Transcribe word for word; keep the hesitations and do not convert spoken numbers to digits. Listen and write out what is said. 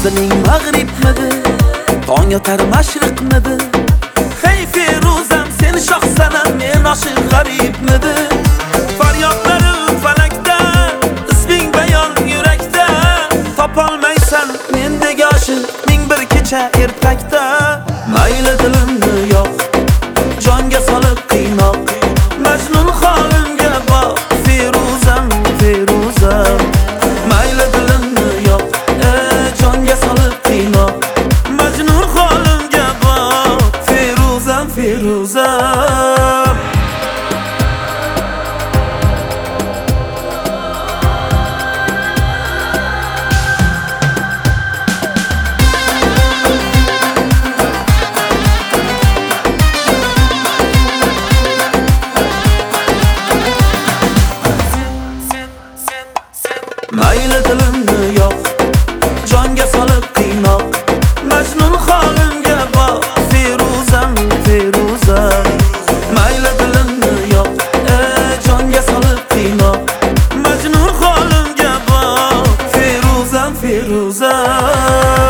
manziling mag'ribmidi, tong yotar mashriqmidi? Hey Feruzam, seni shoh sanam, men oshiq g'aribmidi? Faryodlarim falakda, isming bayon yurakda, topolmaysan mendek oshiq ming bir kecha ertakda. Mayli dilimni yo'q, jonga solib qiynoq, Majnun holimga boq, Feruzam, Feruzam. Mayli dilimni yo'q, jonga solib qiynoq, Majnun holimga boq, Feruzam, Feruzam. Mayli dilimni yo'q, jonga solib qiynoq, Majnun holimga boq, Feruzam, Feruzam. Mayli dilimni yo'q, jonga solib qiynoq, Majnun holimga boq, Feruzam, Feruzam.